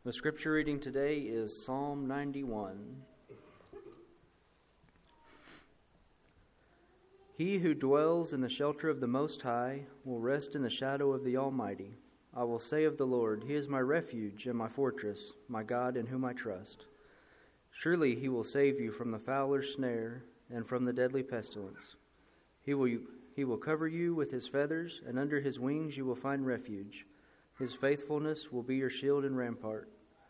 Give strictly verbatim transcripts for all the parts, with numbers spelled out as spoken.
The scripture reading today is Psalm ninety-one. He who dwells in the shelter of the Most High will rest in the shadow of the Almighty. I will say of the Lord, He is my refuge and my fortress, my God in whom I trust. Surely He will save you from the fowler's snare and from the deadly pestilence. He will, he will cover you with His feathers, and under His wings you will find refuge. His faithfulness will be your shield and rampart.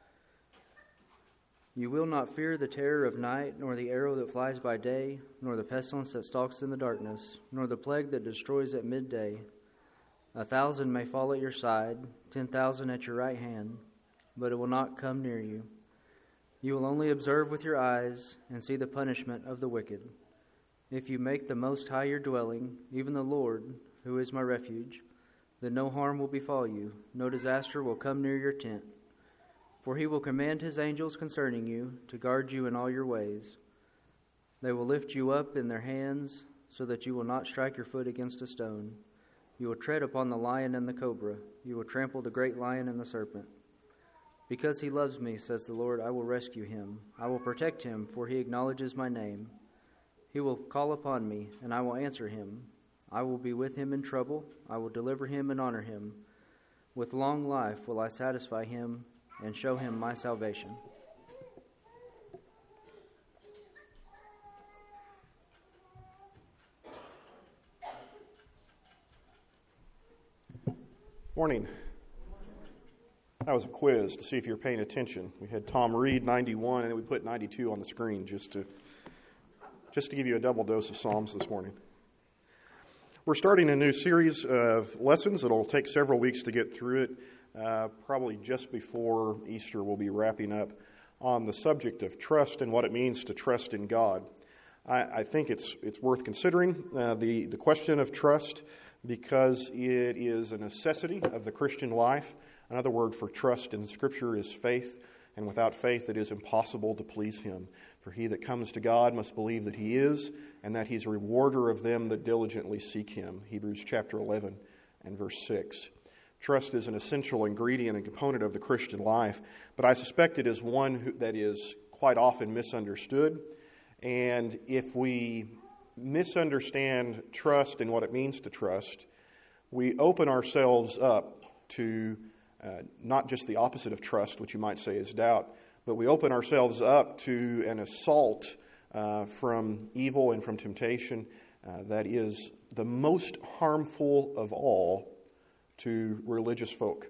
You will not fear the terror of night, nor the arrow that flies by day, nor the pestilence that stalks in the darkness, nor the plague that destroys at midday. A thousand may fall at your side, ten thousand at your right hand, but it will not come near you. You will only observe with your eyes and see the punishment of the wicked. If you make the Most High your dwelling, even the Lord, who is my refuge, then no harm will befall you, no disaster will come near your tent. For He will command His angels concerning you to guard you in all your ways. They will lift you up in their hands so that you will not strike your foot against a stone. You will tread upon the lion and the cobra. You will trample the great lion and the serpent. Because He loves me, says the Lord, I will rescue Him. I will protect Him, for He acknowledges my name. He will call upon me, and I will answer Him. I will be with him in trouble. I will deliver him and honor him. With long life will I satisfy him and show him my salvation. Morning. That was a quiz to see if you're paying attention. We had Tom read ninety-one, and then we put ninety-two on the screen just to just to give you a double dose of Psalms this morning. We're starting a new series of lessons. It'll take several weeks to get through it. Uh, probably just before Easter, we'll be wrapping up on the subject of trust and what it means to trust in God. I, I think it's it's worth considering uh, the, the question of trust because it is a necessity of the Christian life. Another word for trust in Scripture is faith, and without faith it is impossible to please Him. For he that comes to God must believe that He is, and that He's a rewarder of them that diligently seek Him. Hebrews chapter eleven and verse six. Trust is an essential ingredient and component of the Christian life, but I suspect it is one who, that is quite often misunderstood. And if we misunderstand trust and what it means to trust, we open ourselves up to uh, not just the opposite of trust, which you might say is doubt, but we open ourselves up to an assault uh, from evil and from temptation uh, that is the most harmful of all to religious folk.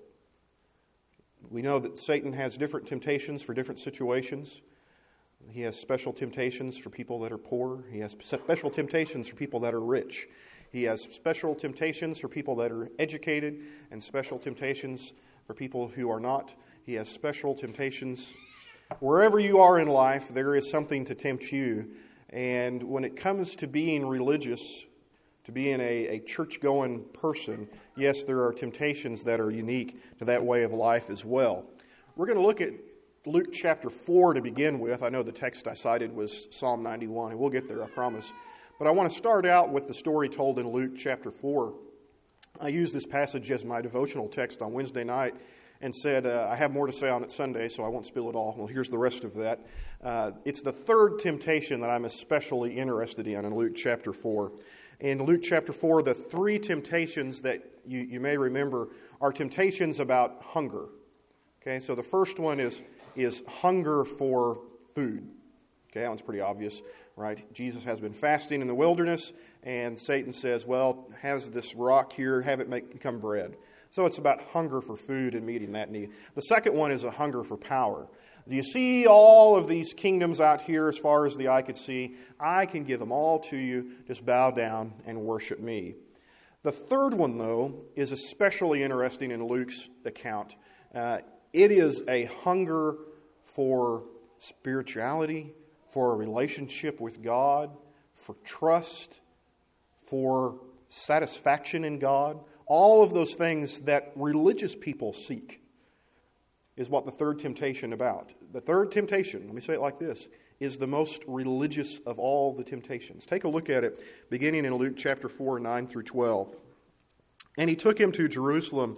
We know that Satan has different temptations for different situations. He has special temptations for people that are poor. He has special temptations for people that are rich. He has special temptations for people that are educated and special temptations for people who are not. He has special temptations. Wherever you are in life, there is something to tempt you. And when it comes to being religious, to being a, a church-going person, yes, there are temptations that are unique to that way of life as well. We're going to look at Luke chapter four to begin with. I know the text I cited was Psalm ninety-one, and we'll get there, I promise. But I want to start out with the story told in Luke chapter four. I used this passage as my devotional text on Wednesday night and said, uh, I have more to say on it Sunday, so I won't spill it all. Well, here's the rest of that. Uh, it's the third temptation that I'm especially interested in in Luke chapter four. In Luke chapter four, the three temptations that you, you may remember are temptations about hunger. Okay, so the first one is, is hunger for food. Okay, that one's pretty obvious, right? Jesus has been fasting in the wilderness, and Satan says, well, has this rock here, have it make, become bread. So it's about hunger for food and meeting that need. The second one is a hunger for power. Do you see all of these kingdoms out here as far as the eye could see? I can give them all to you. Just bow down and worship me. The third one, though, is especially interesting in Luke's account. Uh, it is a hunger for spirituality, for a relationship with God, for trust, for satisfaction in God. All of those things that religious people seek is what the third temptation about. The third temptation, let me say it like this, is the most religious of all the temptations. Take a look at it, beginning in Luke chapter four, nine through twelve. And he took him to Jerusalem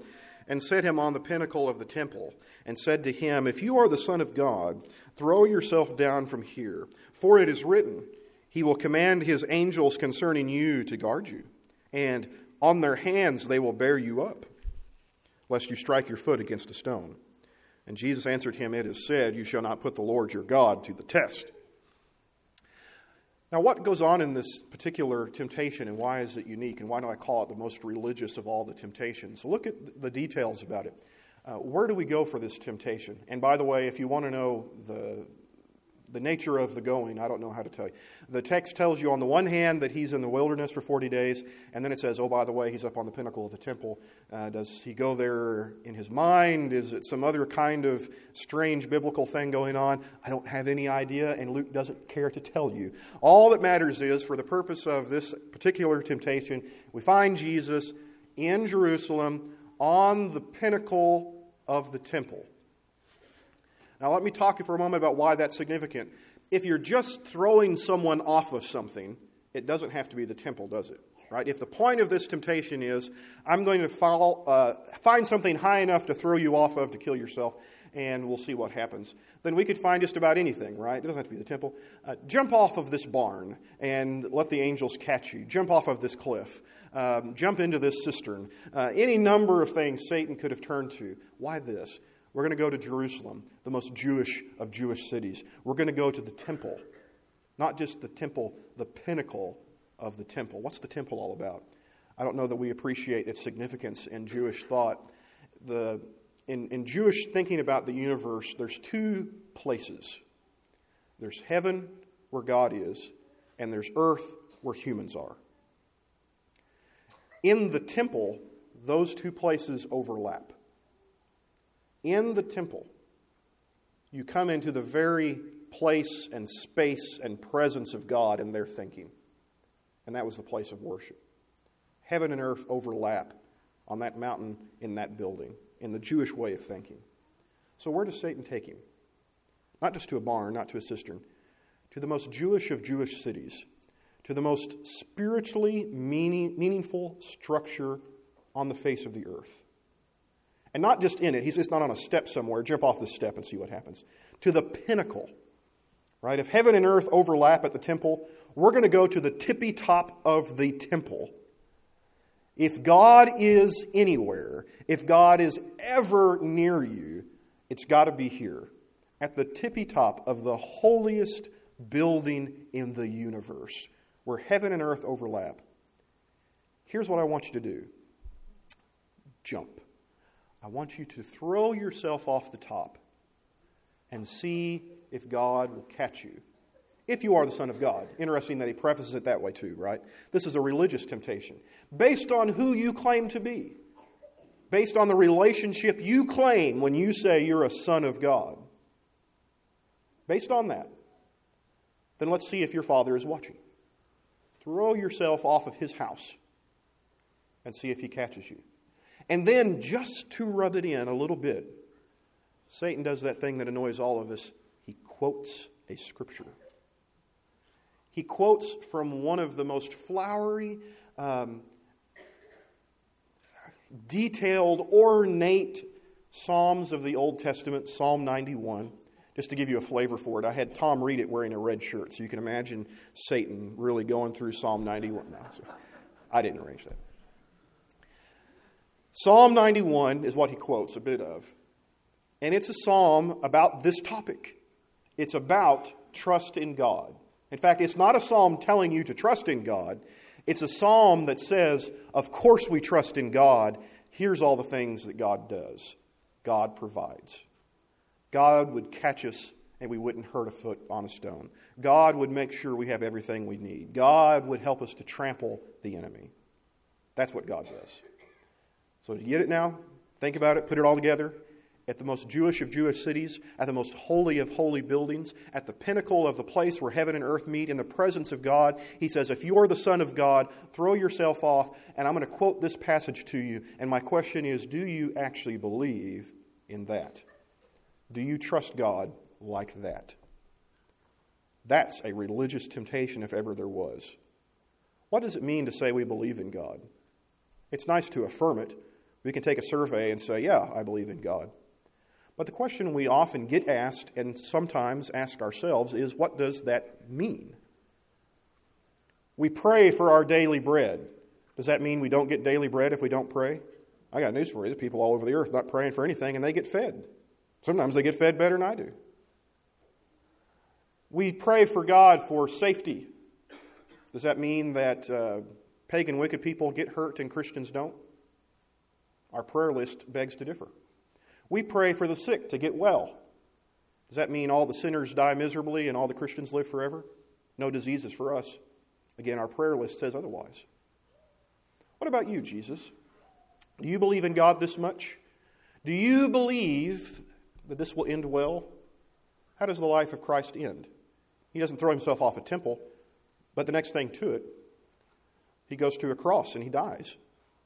and set him on the pinnacle of the temple, and said to him, If you are the Son of God, throw yourself down from here, for it is written, He will command His angels concerning you to guard you, and on their hands they will bear you up, lest you strike your foot against a stone. And Jesus answered him, It is said, You shall not put the Lord your God to the test. Now, what goes on in this particular temptation, and why is it unique, and why do I call it the most religious of all the temptations? So look at the details about it. Uh, where do we go for this temptation? And by the way, if you want to know the the nature of the going, I don't know how to tell you. The text tells you on the one hand that he's in the wilderness for forty days, and then it says, oh, by the way, he's up on the pinnacle of the temple. Uh, does he go there in his mind? Is it some other kind of strange biblical thing going on? I don't have any idea, and Luke doesn't care to tell you. All that matters is, for the purpose of this particular temptation, we find Jesus in Jerusalem on the pinnacle of the temple. Now let me talk for a moment about why that's significant. If you're just throwing someone off of something, it doesn't have to be the temple, does it? Right? If the point of this temptation is, I'm going to fall, uh, find something high enough to throw you off of to kill yourself, and we'll see what happens, then we could find just about anything, right? It doesn't have to be the temple. Uh, jump off of this barn and let the angels catch you. Jump off of this cliff. Um, jump into this cistern. Uh, any number of things Satan could have turned to. Why this? We're going to go to Jerusalem, the most Jewish of Jewish cities. We're going to go to the temple. Not just the temple, the pinnacle of the temple. What's the temple all about? I don't know that we appreciate its significance in Jewish thought. The in, in Jewish thinking about the universe, there's two places. There's heaven, where God is, and there's earth, where humans are. In the temple, those two places overlap. In the temple, you come into the very place and space and presence of God in their thinking. And that was the place of worship. Heaven and earth overlap on that mountain in that building, in the Jewish way of thinking. So where does Satan take him? Not just to a barn, not to a cistern, to the most Jewish of Jewish cities, to the most spiritually meaning, meaningful structure on the face of the earth. And not just in it. He's just not on a step somewhere. Jump off the step and see what happens. To the pinnacle. Right? If heaven and earth overlap at the temple, we're going to go to the tippy top of the temple. If God is anywhere, if God is ever near you, it's got to be here. At the tippy top of the holiest building in the universe, where heaven and earth overlap. Here's what I want you to do. Jump. I want you to throw yourself off the top and see if God will catch you. If you are the Son of God. Interesting that he prefaces it that way too, right? This is a religious temptation. Based on who you claim to be. Based on the relationship you claim when you say you're a son of God. Based on that, then let's see if your Father is watching. Throw yourself off of his house and see if he catches you. And then, just to rub it in a little bit, Satan does that thing that annoys all of us. He quotes a scripture. He quotes from one of the most flowery, um, detailed, ornate Psalms of the Old Testament, Psalm ninety-one. Just to give you a flavor for it, I had Tom read it wearing a red shirt, so you can imagine Satan really going through Psalm ninety-one. No, so I didn't arrange that. Psalm ninety-one is what he quotes a bit of. And it's a psalm about this topic. It's about trust in God. In fact, it's not a psalm telling you to trust in God. It's a psalm that says, of course we trust in God. Here's all the things that God does. God provides. God would catch us and we wouldn't hurt a foot on a stone. God would make sure we have everything we need. God would help us to trample the enemy. That's what God does. So do you get it now? Think about it. Put it all together. At the most Jewish of Jewish cities, at the most holy of holy buildings, at the pinnacle of the place where heaven and earth meet, in the presence of God, he says, if you are the Son of God, throw yourself off. And I'm going to quote this passage to you. And my question is, do you actually believe in that? Do you trust God like that? That's a religious temptation if ever there was. What does it mean to say we believe in God? It's nice to affirm it, We can take a survey and say, yeah, I believe in God. But the question we often get asked and sometimes ask ourselves is, what does that mean? We pray for our daily bread. Does that mean we don't get daily bread if we don't pray? I got news for you. There's people all over the earth not praying for anything, and they get fed. Sometimes they get fed better than I do. We pray for God for safety. Does that mean that uh, pagan, wicked people get hurt and Christians don't? Our prayer list begs to differ. We pray for the sick to get well. Does that mean all the sinners die miserably and all the Christians live forever? No diseases for us. Again, our prayer list says otherwise. What about you, Jesus? Do you believe in God this much? Do you believe that this will end well? How does the life of Christ end? He doesn't throw himself off a temple, but the next thing to it, he goes to a cross and he dies.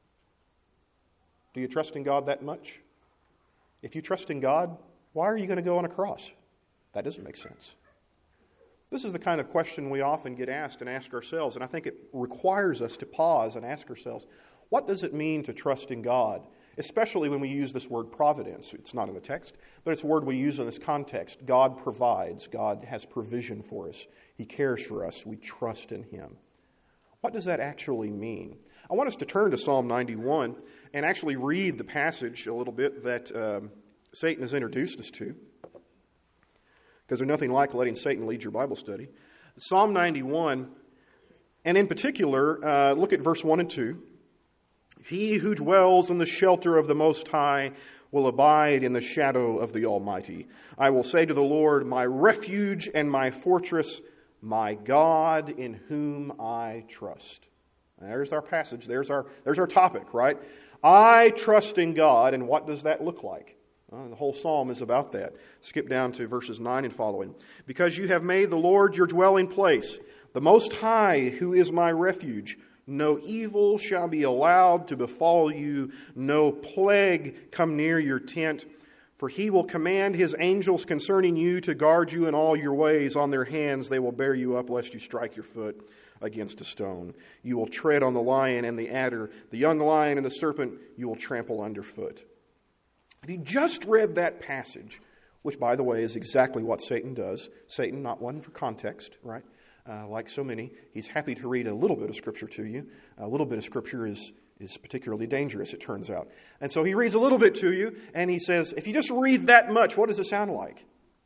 Do you trust in God that much? If you trust in God, why are you going to go on a cross? That doesn't make sense. This is the kind of question we often get asked and ask ourselves, and I think it requires us to pause and ask ourselves, what does it mean to trust in God? Especially when we use this word providence. It's not in the text, but it's a word we use in this context. God provides. God has provision for us. He cares for us. We trust in Him. What does that actually mean? I want us to turn to Psalm ninety-one and actually read the passage a little bit that um, Satan has introduced us to, because there's nothing like letting Satan lead your Bible study. Psalm ninety-one, and in particular, uh, look at verse one and two. He who dwells in the shelter of the Most High will abide in the shadow of the Almighty. I will say to the Lord, my refuge and my fortress, my God in whom I trust. And there's our passage. There's our, there's our topic, right? I trust in God, and what does that look like? Well, the whole psalm is about that. Skip down to verses nine and following. Because you have made the Lord your dwelling place, the Most High, who is my refuge. No evil shall be allowed to befall you, no plague come near your tent. For He will command His angels concerning you to guard you in all your ways. On their hands they will bear you up, lest you strike your foot against a stone. You will tread on the lion and the adder, the young lion and the serpent you will trample underfoot. If you just read that passage, which, by the way, is exactly what Satan does. Satan, not one for context, right? Uh, like so many, he's happy to read a little bit of Scripture to you. A little bit of Scripture is, is particularly dangerous, it turns out. And so he reads a little bit to you, and he says, if you just read that much, what does it sound like?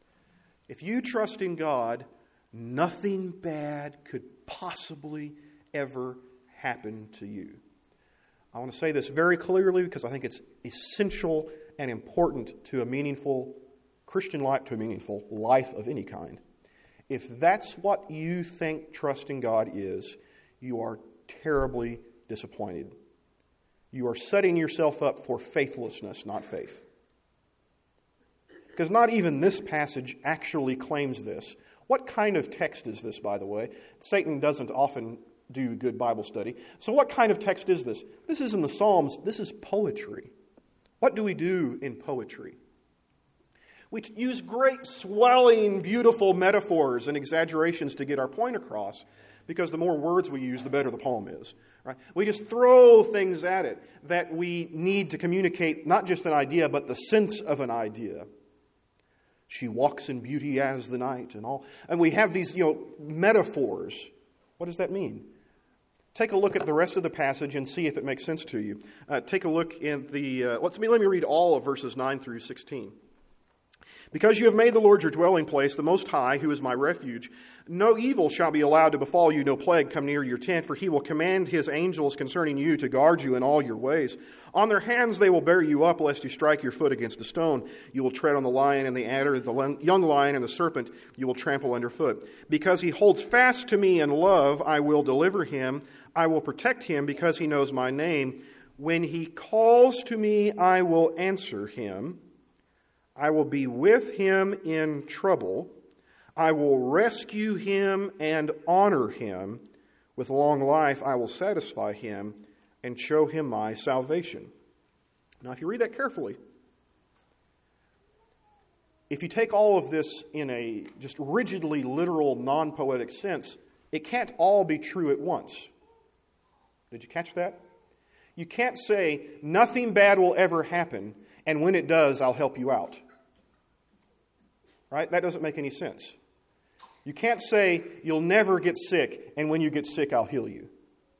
If you trust in God, nothing bad could possibly ever happen to you. I want to say this very clearly because I think it's essential and important to a meaningful Christian life, to a meaningful life of any kind. If that's what you think trusting God is, you are terribly disappointed. You are setting yourself up for faithlessness, not faith. Because not even this passage actually claims this. What kind of text is this, by the way? Satan doesn't often do good Bible study. So what kind of text is this? This is in the Psalms. This is poetry. What do we do in poetry? We use great, swelling, beautiful metaphors and exaggerations to get our point across, because the more words we use, the better the poem is. Right? We just throw things at it that we need to communicate not just an idea, but the sense of an idea. She walks in beauty as the night and all. And we have these, you know, metaphors. What does that mean? Take a look at the rest of the passage and see if it makes sense to you. Uh, take a look in the, uh, let's, let me read all of verses nine through sixteen. Because you have made the Lord your dwelling place, the Most High, who is my refuge, no evil shall be allowed to befall you, no plague come near your tent, for He will command His angels concerning you to guard you in all your ways. On their hands they will bear you up, lest you strike your foot against a stone. You will tread on the lion and the adder, the young lion and the serpent you will trample underfoot. Because He holds fast to me in love, I will deliver Him. I will protect Him, because He knows my name. When He calls to me, I will answer Him. I will be with Him in trouble. I will rescue Him and honor Him. With long life I will satisfy Him and show Him my salvation. Now, if you read that carefully, if you take all of this in a just rigidly literal, non-poetic sense, it can't all be true at once. Did you catch that? You can't say, nothing bad will ever happen, and when it does, I'll help you out. Right? That doesn't make any sense. You can't say, you'll never get sick, and when you get sick, I'll heal you.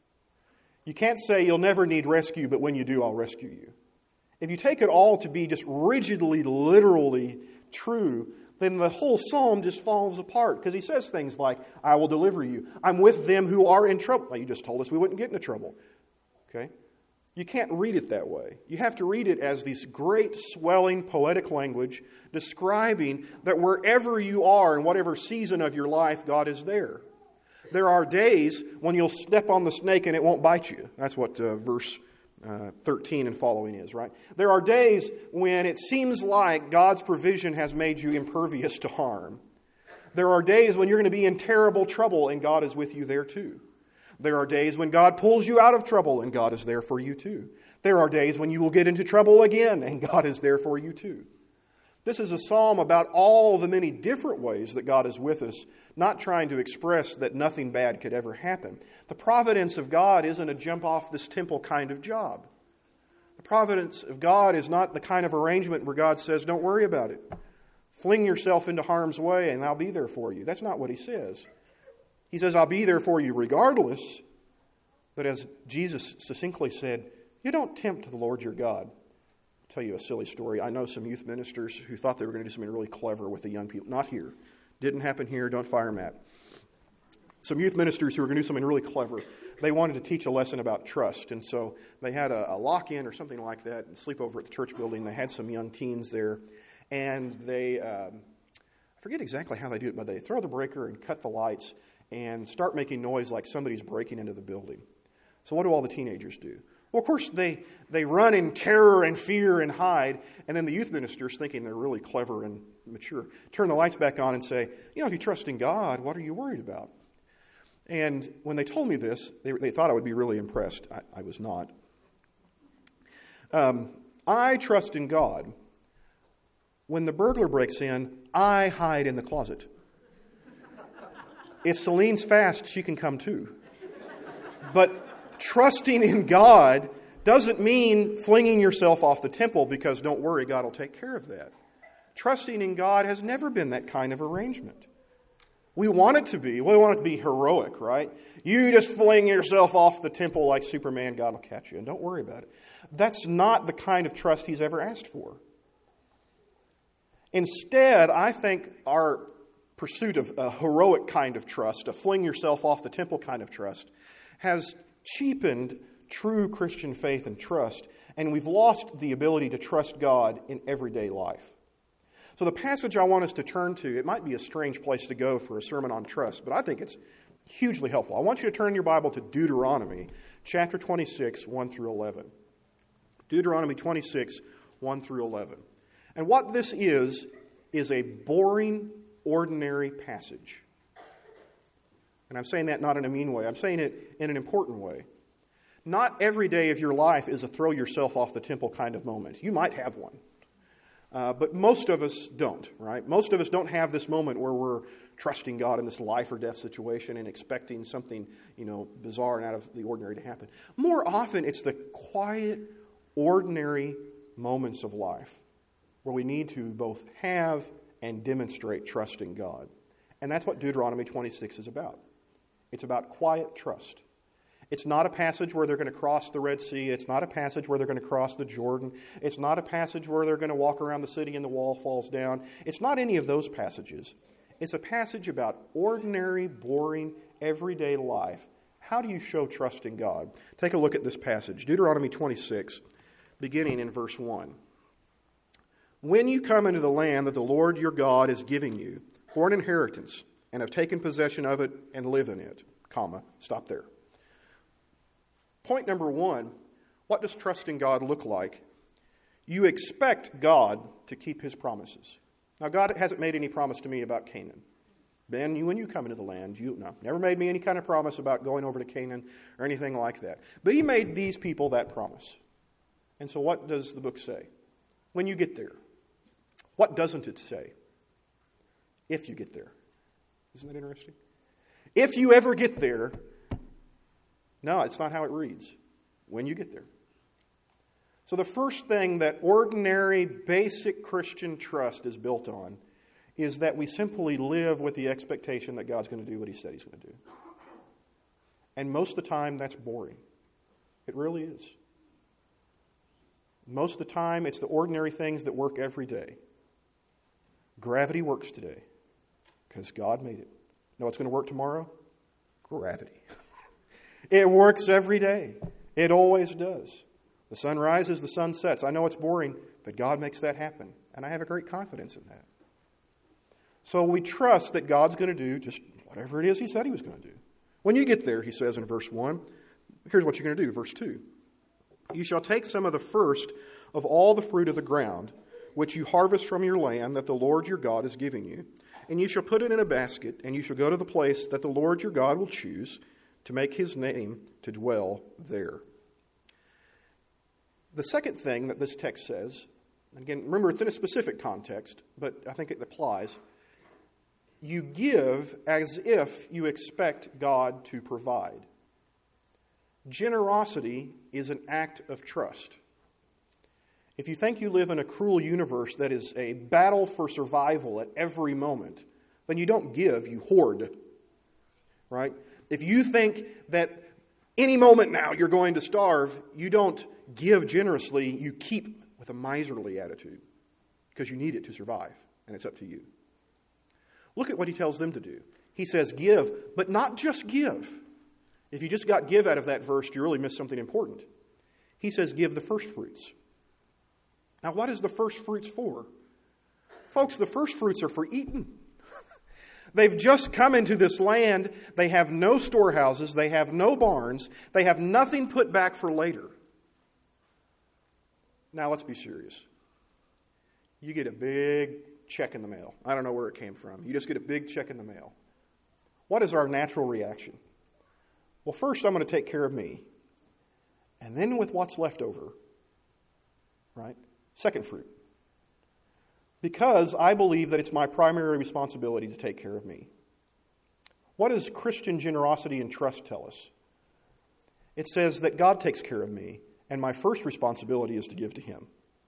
You can't say, you'll never need rescue, but when you do, I'll rescue you. If you take it all to be just rigidly, literally true, then the whole psalm just falls apart, because he says things like, I will deliver you. I'm with them who are in trouble. Well, you just told us we wouldn't get into trouble. Okay? You can't read it that way. You have to read it as this great, swelling, poetic language describing that wherever you are, in whatever season of your life, God is there. There are days when you'll step on the snake and it won't bite you. That's what uh, verse uh, thirteen and following is, right? There are days when it seems like God's provision has made you impervious to harm. There are days when you're going to be in terrible trouble and God is with you there too. There are days when God pulls you out of trouble and God is there for you too. There are days when you will get into trouble again and God is there for you too. This is a psalm about all the many different ways that God is with us, not trying to express that nothing bad could ever happen. The providence of God isn't a jump off this temple kind of job. The providence of God is not the kind of arrangement where God says, don't worry about it. Fling yourself into harm's way and I'll be there for you. That's not what he says. He says, I'll be there for you regardless. But as Jesus succinctly said, you don't tempt the Lord your God. I'll tell you a silly story. I know some youth ministers who thought they were going to do something really clever with the young people. Not here. Didn't happen here. Don't fire Matt. Some youth ministers who were going to do something really clever. They wanted to teach a lesson about trust. And so they had a, a lock-in or something like that and sleep over at the church building. They had some young teens there. And they, um, I forget exactly how they do it, but they throw the breaker and cut the lights and start making noise like somebody's breaking into the building. So what do all the teenagers do? Well, of course, they, they run in terror and fear and hide, and then the youth ministers, thinking they're really clever and mature, turn the lights back on and say, you know, if you trust in God, what are you worried about? And when they told me this, they, they thought I would be really impressed. I, I was not. Um, I trust in God. When the burglar breaks in, I hide in the closet. If Celine's fast, she can come too. But trusting in God doesn't mean flinging yourself off the temple because don't worry, God will take care of that. Trusting in God has never been that kind of arrangement. We want it to be. We want it to be heroic, right? You just fling yourself off the temple like Superman, God will catch you, and don't worry about it. That's not the kind of trust he's ever asked for. Instead, I think our pursuit of a heroic kind of trust, a fling yourself off the temple kind of trust, has cheapened true Christian faith and trust, and we've lost the ability to trust God in everyday life. So the passage I want us to turn to, it might be a strange place to go for a sermon on trust, but I think it's hugely helpful. I want you to turn your Bible to Deuteronomy, chapter twenty-six, one through eleven. Deuteronomy twenty-six, one through eleven. And what this is, is a boring, ordinary passage. And I'm saying that not in a mean way. I'm saying it in an important way. Not every day of your life is a throw yourself off the temple kind of moment. You might have one. Uh, but most of us don't, right? Most of us don't have this moment where we're trusting God in this life or death situation and expecting something, you know, bizarre and out of the ordinary to happen. More often, it's the quiet, ordinary moments of life where we need to both have and demonstrate trust in God. And that's what Deuteronomy twenty-six is about. It's about quiet trust. It's not a passage where they're going to cross the Red Sea. It's not a passage where they're going to cross the Jordan. It's not a passage where they're going to walk around the city and the wall falls down. It's not any of those passages. It's a passage about ordinary, boring, everyday life. How do you show trust in God? Take a look at this passage. Deuteronomy twenty-six, beginning in verse one. When you come into the land that the Lord your God is giving you for an inheritance, and have taken possession of it and live in it, comma, stop there. Point number one, what does trusting God look like? You expect God to keep his promises. Now, God hasn't made any promise to me about Canaan. Ben, you when you come into the land, you no, never made me any kind of promise about going over to Canaan or anything like that. But he made these people that promise. And so what does the book say? When you get there. What doesn't it say? If you get there. Isn't that interesting? If you ever get there, no, it's not how it reads. When you get there. So the first thing that ordinary, basic Christian trust is built on is that we simply live with the expectation that God's going to do what He said He's going to do. And most of the time, that's boring. It really is. Most of the time, it's the ordinary things that work every day. Gravity works today because God made it. Know what's going to work tomorrow? Gravity. It works every day. It always does. The sun rises, the sun sets. I know it's boring, but God makes that happen. And I have a great confidence in that. So we trust that God's going to do just whatever it is He said He was going to do. When you get there, He says in verse one, here's what you're going to do, verse two. You shall take some of the first of all the fruit of the ground, which you harvest from your land that the Lord your God is giving you, and you shall put it in a basket, and you shall go to the place that the Lord your God will choose to make His name to dwell there. The second thing that this text says, and again, remember it's in a specific context, but I think it applies. You give as if you expect God to provide. Generosity is an act of trust. If you think you live in a cruel universe that is a battle for survival at every moment, then you don't give, you hoard. Right? If you think that any moment now you're going to starve, you don't give generously, you keep with a miserly attitude because you need it to survive, and it's up to you. Look at what He tells them to do. He says give, but not just give. If you just got give out of that verse, you really missed something important. He says give the first fruits. Now, what is the first fruits for? Folks, the first fruits are for eating. They've just come into this land. They have no storehouses. They have no barns. They have nothing put back for later. Now, let's be serious. You get a big check in the mail. I don't know where it came from. You just get a big check in the mail. What is our natural reaction? Well, first, I'm going to take care of me. And then with what's left over, right? Second fruit. Because I believe that it's my primary responsibility to take care of me. What does Christian generosity and trust tell us? It says that God takes care of me, and my first responsibility is to give to Him.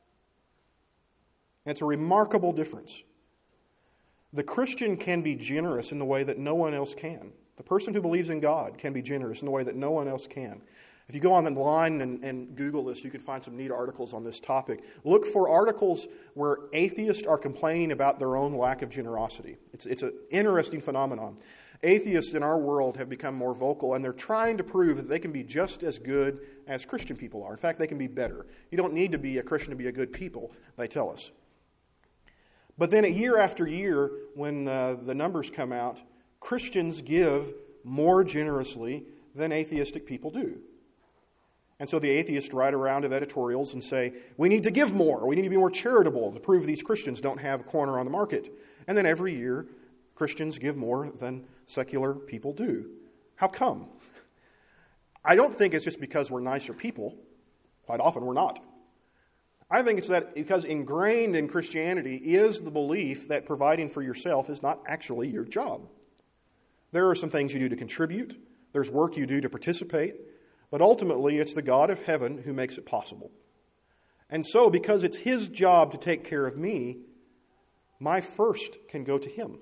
And it's a remarkable difference. The Christian can be generous in the way that no one else can. The person who believes in God can be generous in the way that no one else can. If you go online and, and Google this, you can find some neat articles on this topic. Look for articles where atheists are complaining about their own lack of generosity. It's, it's an interesting phenomenon. Atheists in our world have become more vocal, and they're trying to prove that they can be just as good as Christian people are. In fact, they can be better. You don't need to be a Christian to be a good people, they tell us. But then year after year, when uh, the numbers come out, Christians give more generously than atheistic people do. And so the atheists write a round of editorials and say, we need to give more. We need to be more charitable to prove these Christians don't have a corner on the market. And then every year, Christians give more than secular people do. How come? I don't think it's just because we're nicer people. Quite often we're not. I think it's that because ingrained in Christianity is the belief that providing for yourself is not actually your job. There are some things you do to contribute. There's work you do to participate. But ultimately, it's the God of heaven who makes it possible. And so, because it's His job to take care of me, my first can go to Him.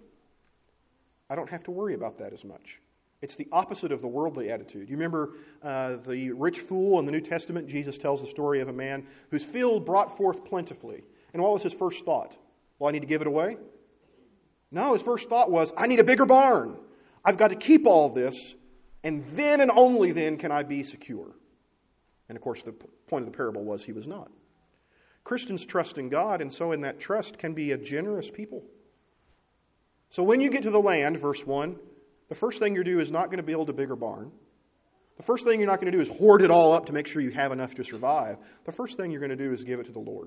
I don't have to worry about that as much. It's the opposite of the worldly attitude. You remember uh, the rich fool in the New Testament? Jesus tells the story of a man whose field brought forth plentifully. And what was his first thought? Well, I need to give it away? No, his first thought was, I need a bigger barn. I've got to keep all this, and then and only then can I be secure. And of course, the point of the parable was he was not. Christians trust in God, and so in that trust can be a generous people. So when you get to the land, verse one, the first thing you do is not going to build a bigger barn. The first thing you're not going to do is hoard it all up to make sure you have enough to survive. The first thing you're going to do is give it to the Lord.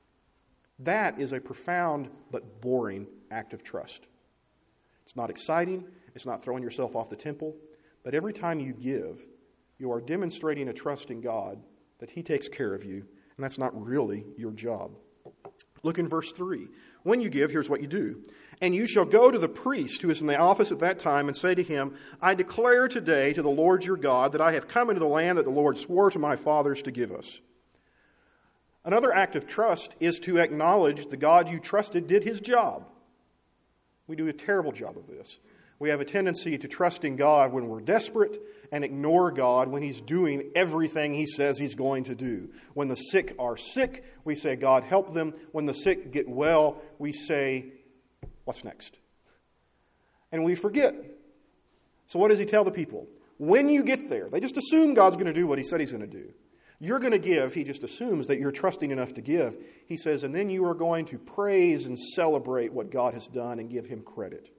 That is a profound but boring act of trust. It's not exciting. It's not throwing yourself off the temple. But every time you give, you are demonstrating a trust in God that He takes care of you, and that's not really your job. Look in verse three. When you give, here's what you do. And you shall go to the priest who is in the office at that time and say to him, I declare today to the Lord your God that I have come into the land that the Lord swore to my fathers to give us. Another act of trust is to acknowledge the God you trusted did his job. We do a terrible job of this. We have a tendency to trust in God when we're desperate and ignore God when he's doing everything he says he's going to do. When the sick are sick, we say, God, help them. When the sick get well, we say, what's next? And we forget. So what does he tell the people? When you get there, they just assume God's going to do what he said he's going to do. You're going to give. He just assumes that you're trusting enough to give. He says, and then you are going to praise and celebrate what God has done and give him credit.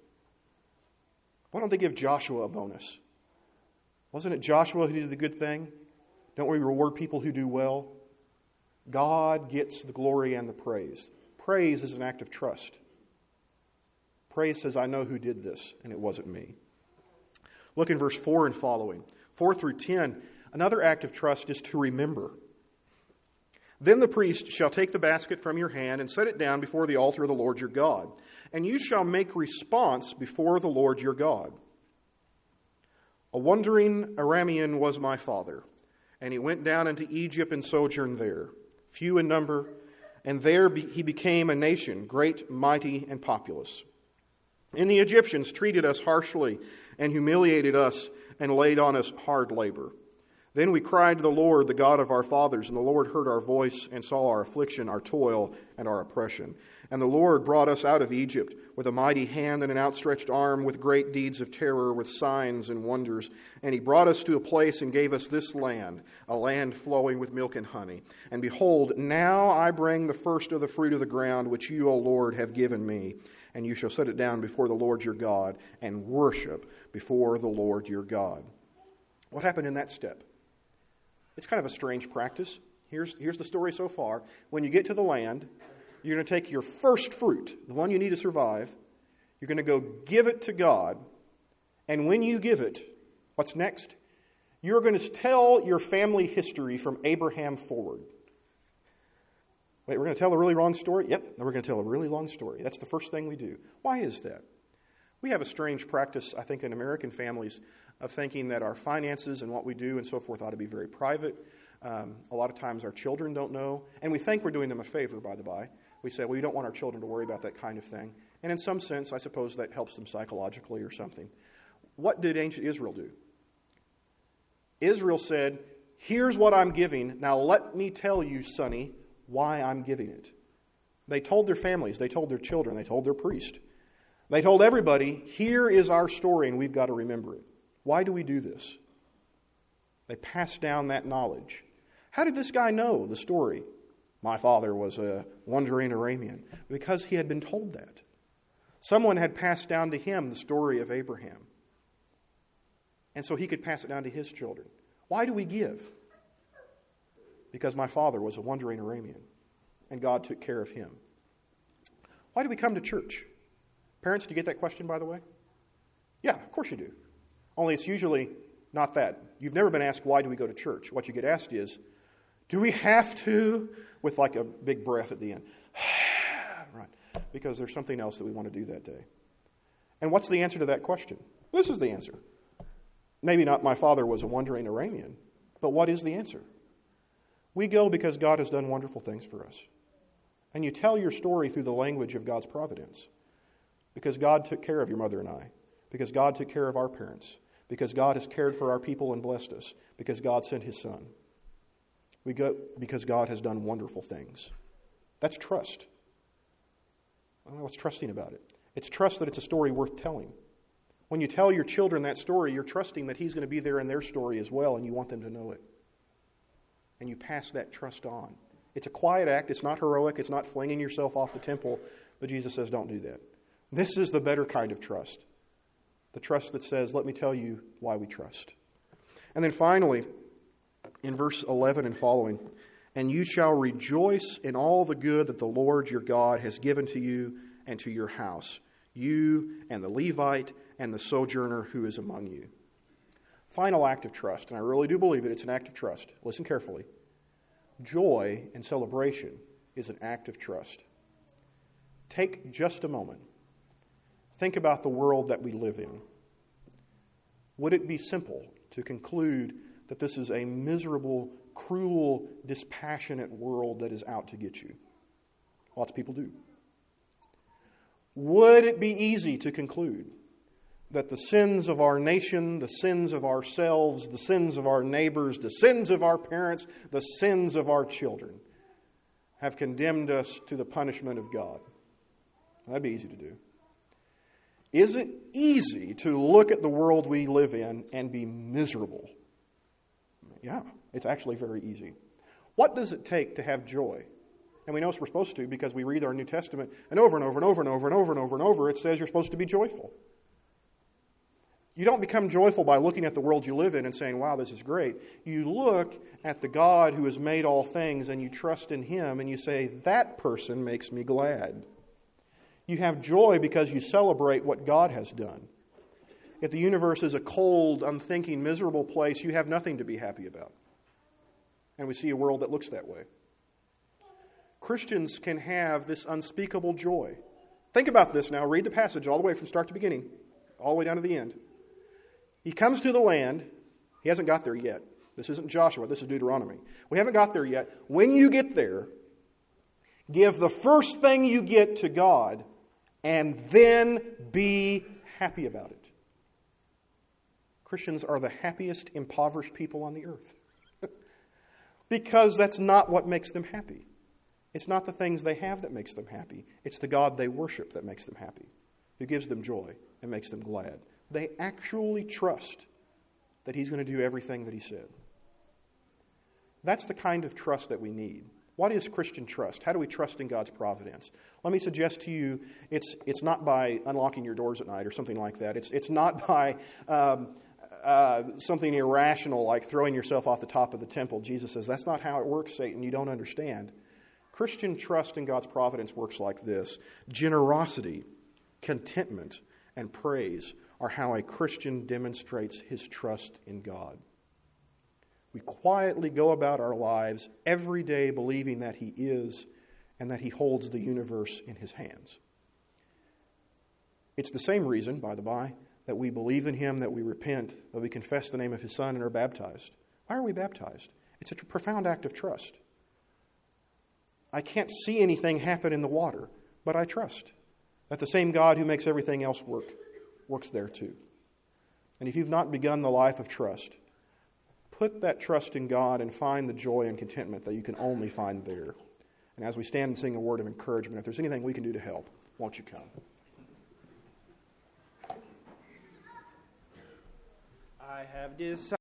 Why don't they give Joshua a bonus? Wasn't it Joshua who did the good thing? Don't we reward people who do well? God gets the glory and the praise. Praise is an act of trust. Praise says, I know who did this, and it wasn't me. Look in verse four and following. four through ten. Another act of trust is to remember. Then the priest shall take the basket from your hand and set it down before the altar of the Lord your God. And you shall make response before the Lord your God. A wandering Aramean was my father, and he went down into Egypt and sojourned there, few in number, and there be, he became a nation, great, mighty, and populous. And the Egyptians treated us harshly and humiliated us and laid on us hard labor. Then we cried to the Lord, the God of our fathers, and the Lord heard our voice and saw our affliction, our toil, and our oppression. And the Lord brought us out of Egypt with a mighty hand and an outstretched arm, with great deeds of terror, with signs and wonders. And he brought us to a place and gave us this land, a land flowing with milk and honey. And behold, now I bring the first of the fruit of the ground, which you, O Lord, have given me. And you shall set it down before the Lord your God, and worship before the Lord your God. What happened in that step? It's kind of a strange practice. Here's, here's the story so far. When you get to the land, you're going to take your first fruit, the one you need to survive. You're going to go give it to God. And when you give it, what's next? You're going to tell your family history from Abraham forward. Wait, we're going to tell a really long story? Yep, we're going to tell a really long story. That's the first thing we do. Why is that? We have a strange practice, I think, in American families of thinking that our finances and what we do and so forth ought to be very private. Um, a lot of times our children don't know, and we think we're doing them a favor, by the by. We say, well, we don't want our children to worry about that kind of thing. And in some sense, I suppose that helps them psychologically or something. What did ancient Israel do? Israel said, here's what I'm giving. Now let me tell you, Sonny, why I'm giving it. They told their families, they told their children, they told their priest. They told everybody, here is our story and we've got to remember it. Why do we do this? They passed down that knowledge. How did this guy know the story? My father was a wandering Aramean. Because he had been told that. Someone had passed down to him the story of Abraham. And so he could pass it down to his children. Why do we give? Because my father was a wandering Aramean. And God took care of him. Why do we come to church? Parents, do you get that question, by the way? Yeah, of course you do. Only it's usually not that. You've never been asked, why do we go to church? What you get asked is, do we have to? With like a big breath at the end. Right. Because there's something else that we want to do that day. And what's the answer to that question? This is the answer. Maybe not my father was a wandering Aramean, but what is the answer? We go because God has done wonderful things for us. And you tell your story through the language of God's providence. Because God took care of your mother and I. Because God took care of our parents. Because God has cared for our people and blessed us. Because God sent his son. We go because God has done wonderful things. That's trust. I don't know what's trusting about it. It's trust that it's a story worth telling. When you tell your children that story, you're trusting that he's going to be there in their story as well, and you want them to know it. And you pass that trust on. It's a quiet act. It's not heroic. It's not flinging yourself off the temple. But Jesus says, don't do that. This is the better kind of trust. The trust that says, let me tell you why we trust. And then finally, in verse eleven and following, and you shall rejoice in all the good that the Lord your God has given to you and to your house, you and the Levite and the sojourner who is among you. Final act of trust, and I really do believe it, it's an act of trust. Listen carefully. Joy and celebration is an act of trust. Take just a moment. Think about the world that we live in. Would it be simple to conclude that this is a miserable, cruel, dispassionate world that is out to get you. Lots of people do. Would it be easy to conclude that the sins of our nation, the sins of ourselves, the sins of our neighbors, the sins of our parents, the sins of our children have condemned us to the punishment of God? That'd be easy to do. Is it easy to look at the world we live in and be miserable? Yeah, it's actually very easy. What does it take to have joy? And we know we're supposed to because we read our New Testament, and over and over and over and over and over and over and over it says you're supposed to be joyful. You don't become joyful by looking at the world you live in and saying, wow, this is great. You look at the God who has made all things and you trust in Him and you say, that person makes me glad. You have joy because you celebrate what God has done. If the universe is a cold, unthinking, miserable place, you have nothing to be happy about. And we see a world that looks that way. Christians can have this unspeakable joy. Think about this now. Read the passage all the way from start to beginning, all the way down to the end. He comes to the land. He hasn't got there yet. This isn't Joshua. This is Deuteronomy. We haven't got there yet. When you get there, give the first thing you get to God and then be happy about it. Christians are the happiest impoverished people on the earth. Because that's not what makes them happy. It's not the things they have that makes them happy. It's the God they worship that makes them happy, who gives them joy and makes them glad. They actually trust that He's going to do everything that He said. That's the kind of trust that we need. What is Christian trust? How do we trust in God's providence? Let me suggest to you, it's it's not by unlocking your doors at night or something like that. It's it's not by um, uh, something irrational like throwing yourself off the top of the temple. Jesus says, that's not how it works, Satan. You don't understand. Christian trust in God's providence works like this. Generosity, contentment, and praise are how a Christian demonstrates his trust in God. We quietly go about our lives every day believing that He is and that He holds the universe in His hands. It's the same reason, by the by, that we believe in Him, that we repent, that we confess the name of His Son and are baptized. Why are we baptized? It's a profound act of trust. I can't see anything happen in the water, but I trust that the same God who makes everything else work works there too. And if you've not begun the life of trust, put that trust in God and find the joy and contentment that you can only find there. And as we stand and sing a word of encouragement, if there's anything we can do to help, won't you come? I have decided